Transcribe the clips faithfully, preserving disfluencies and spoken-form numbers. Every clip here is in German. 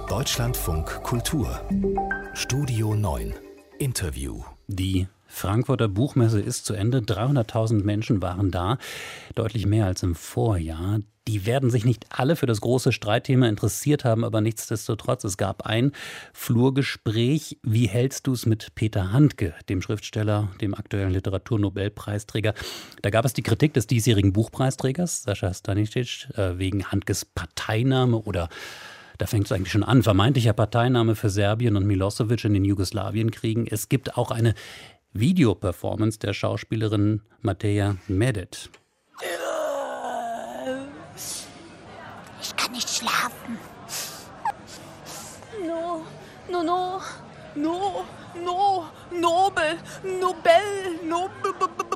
Deutschlandfunk Kultur Studio neun Interview. Die Frankfurter Buchmesse ist zu Ende. dreihunderttausend Menschen waren da, deutlich mehr als im Vorjahr. Die werden sich nicht alle für das große Streitthema interessiert haben, aber nichtsdestotrotz, es gab ein Flurgespräch. Wie hältst du es mit Peter Handke, dem Schriftsteller, dem aktuellen Literaturnobelpreisträger? Da gab es die Kritik des diesjährigen Buchpreisträgers, Sascha Stanisic, wegen Handkes Parteinahme oder da fängt es eigentlich schon an, vermeintlicher Parteinahme für Serbien und Milosevic in den Jugoslawienkriegen. Es gibt auch eine Videoperformance der Schauspielerin Mateja Medet. Ich kann nicht schlafen. No, no, no, no, no, Nobel, Nobel, Nobel.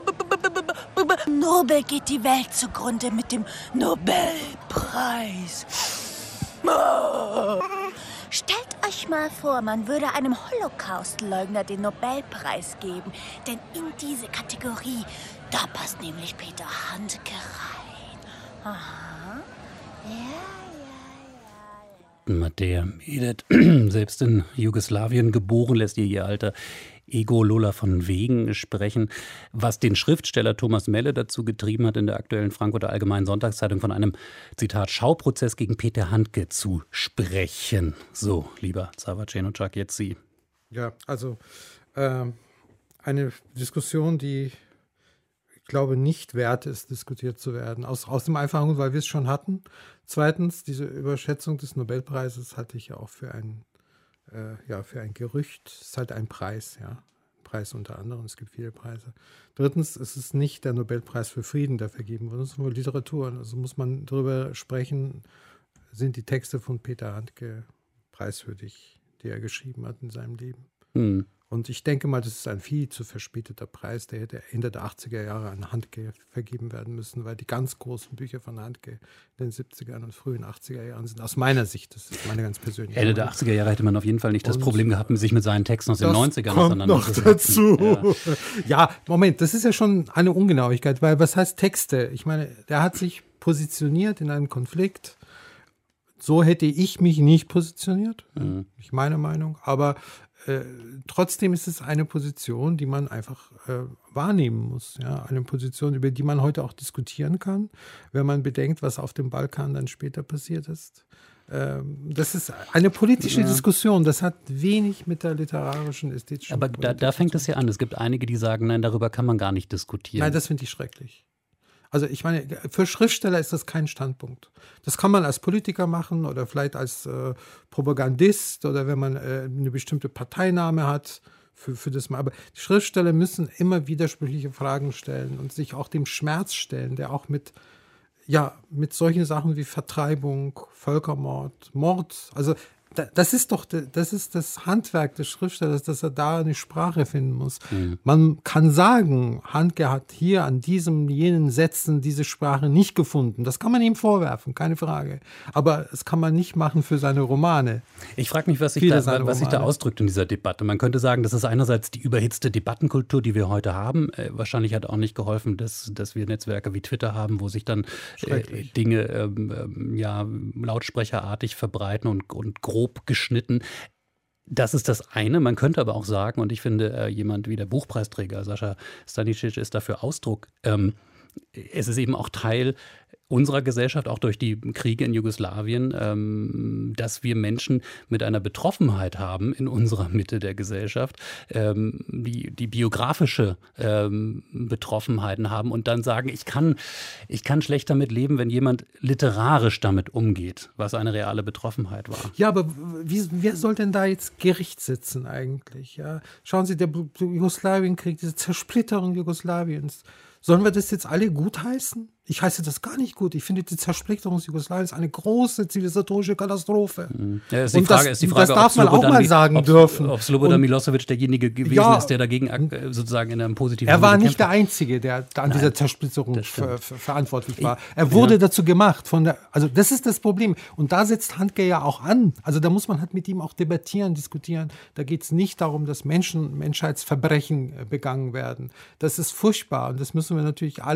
Nobel geht die Welt zugrunde mit dem Nobelpreis. Stellt euch mal vor, man würde einem Holocaust-Leugner den Nobelpreis geben. Denn in diese Kategorie, da passt nämlich Peter Handke rein. Aha. Ja, ja, ja. Mateja Medet, selbst in Jugoslawien geboren, lässt ihr ihr alter Ego Lola von Wegen sprechen, was den Schriftsteller Thomas Melle dazu getrieben hat, in der aktuellen Frankfurter Allgemeinen Sonntagszeitung von einem, Zitat, Schauprozess gegen Peter Handke zu sprechen. So, lieber Xaver Cenocak, jetzt Sie. Ja, also äh, eine Diskussion, die ich glaube nicht wert ist, diskutiert zu werden. Aus, aus dem einfachen Grund, weil wir es schon hatten. Zweitens, diese Überschätzung des Nobelpreises halte ich ja auch für ein Äh, ja, für ein Gerücht. Es ist halt ein Preis, ja. Preis unter anderem, es gibt viele Preise. Drittens, es ist nicht der Nobelpreis für Frieden, der vergeben wird, sondern Literatur. Also muss man darüber sprechen, sind die Texte von Peter Handke preiswürdig, die er geschrieben hat in seinem Leben. Hm. Und ich denke mal, das ist ein viel zu verspäteter Preis. Der hätte Ende der achtziger Jahre an Handke vergeben werden müssen, weil die ganz großen Bücher von Handke in den siebzigern und frühen achtziger Jahren sind. Aus meiner Sicht, das ist meine ganz persönliche Ende der achtziger Jahre hätte man auf jeden Fall nicht das und Problem gehabt, sich mit seinen Texten aus den neunzigern kommt noch dazu. Ja. ja, Moment, das ist ja schon eine Ungenauigkeit, weil was heißt Texte? Ich meine, der hat sich positioniert in einem Konflikt. So hätte ich mich nicht positioniert, mhm. Ich meine Meinung, aber Äh, trotzdem ist es eine Position, die man einfach äh, wahrnehmen muss. Ja? Eine Position, über die man heute auch diskutieren kann, wenn man bedenkt, was auf dem Balkan dann später passiert ist. Ähm, das ist eine politische ja. Diskussion. Das hat wenig mit der literarischen, ästhetischen Aber da, da fängt es ja an. Es gibt einige, die sagen, nein, darüber kann man gar nicht diskutieren. Nein, das finde ich schrecklich. Also ich meine, für Schriftsteller ist das kein Standpunkt. Das kann man als Politiker machen oder vielleicht als äh, Propagandist oder wenn man äh, eine bestimmte Parteinahme hat, für, für das mal. Aber die Schriftsteller müssen immer widersprüchliche Fragen stellen und sich auch dem Schmerz stellen, der auch mit, ja, mit solchen Sachen wie Vertreibung, Völkermord, Mord, also das ist doch das ist das Handwerk des Schriftstellers, dass er da eine Sprache finden muss. Mhm. Man kann sagen, Handke hat hier an diesem, jenen Sätzen diese Sprache nicht gefunden. Das kann man ihm vorwerfen, keine Frage. Aber das kann man nicht machen für seine Romane. Ich frage mich, was sich da, was sich da ausdrückt in dieser Debatte. Man könnte sagen, das ist einerseits die überhitzte Debattenkultur, die wir heute haben. Äh, wahrscheinlich hat auch nicht geholfen, dass, dass wir Netzwerke wie Twitter haben, wo sich dann äh, Dinge ähm, ja, lautsprecherartig verbreiten und, und grob geschnitten. Das ist das eine. Man könnte aber auch sagen, und ich finde, äh, jemand wie der Buchpreisträger Sascha Stanisic ist dafür Ausdruck, ähm, es ist eben auch Teil unserer Gesellschaft, auch durch die Kriege in Jugoslawien, ähm, dass wir Menschen mit einer Betroffenheit haben in unserer Mitte der Gesellschaft, ähm, die, die biografische ähm, Betroffenheiten haben und dann sagen, ich kann, ich kann schlecht damit leben, wenn jemand literarisch damit umgeht, was eine reale Betroffenheit war. Ja, aber wie, wer soll denn da jetzt Gericht sitzen eigentlich? Ja? Schauen Sie, der Jugoslawienkrieg, diese Zersplitterung Jugoslawiens, sollen wir das jetzt alle gutheißen? Ich heiße das gar nicht gut. Ich finde, die Zersplitterung Jugoslawiens eine große zivilisatorische Katastrophe. Ja, ist die Frage, das, ist die Frage, das darf man auch mal sagen ob, dürfen. Ob Slobodan Milosevic derjenige gewesen ja, ist, der dagegen sozusagen in einem positiven Er war Sinne nicht gekämpft der Einzige, der an Nein, dieser Zersplitterung ver, ver, verantwortlich war. Er Ich, wurde ja. dazu gemacht. Von der, also das ist das Problem. Und da setzt Handke ja auch an. Also da muss man halt mit ihm auch debattieren, diskutieren. Da geht es nicht darum, dass Menschen, Menschheitsverbrechen begangen werden. Das ist furchtbar. Und das müssen wir natürlich alle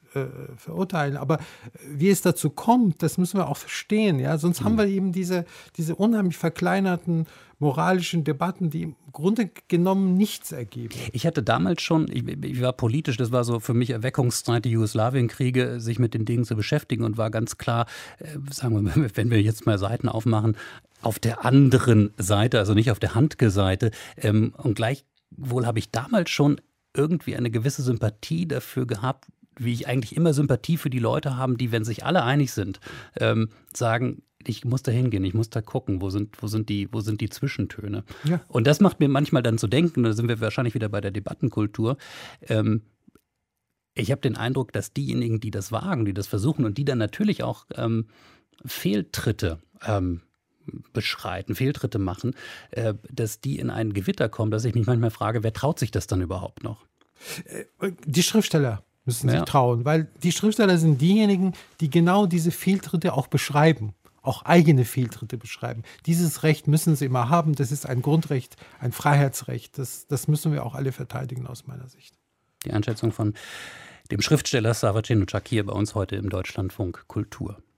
äh, verurteilen. Aber wie es dazu kommt, das müssen wir auch verstehen. Ja? Sonst mhm. haben wir eben diese, diese unheimlich verkleinerten moralischen Debatten, die im Grunde genommen nichts ergeben. Ich hatte damals schon, ich, ich war politisch, das war so für mich Erweckungszeit, die Jugoslawienkriege, sich mit den Dingen zu beschäftigen und war ganz klar, äh, sagen wir, wenn wir jetzt mal Seiten aufmachen, auf der anderen Seite, also nicht auf der Handke-Seite. Ähm, und gleichwohl habe ich damals schon irgendwie eine gewisse Sympathie dafür gehabt, wie ich eigentlich immer Sympathie für die Leute haben, die, wenn sich alle einig sind, ähm, sagen, ich muss da hingehen, ich muss da gucken, wo sind, wo sind, die, wo sind die Zwischentöne. Ja. Und das macht mir manchmal dann zu denken, da sind wir wahrscheinlich wieder bei der Debattenkultur. Ähm, ich habe den Eindruck, dass diejenigen, die das wagen, die das versuchen und die dann natürlich auch ähm, Fehltritte ähm, beschreiten, Fehltritte machen, äh, dass die in ein Gewitter kommen, dass ich mich manchmal frage, wer traut sich das dann überhaupt noch? Die Schriftsteller müssen ja. sich trauen, weil die Schriftsteller sind diejenigen, die genau diese Fehltritte auch beschreiben, auch eigene Fehltritte beschreiben. Dieses Recht müssen sie immer haben, das ist ein Grundrecht, ein Freiheitsrecht, das, das müssen wir auch alle verteidigen aus meiner Sicht. Die Einschätzung von dem Schriftsteller Sava Cinucak hier bei uns heute im Deutschlandfunk Kultur.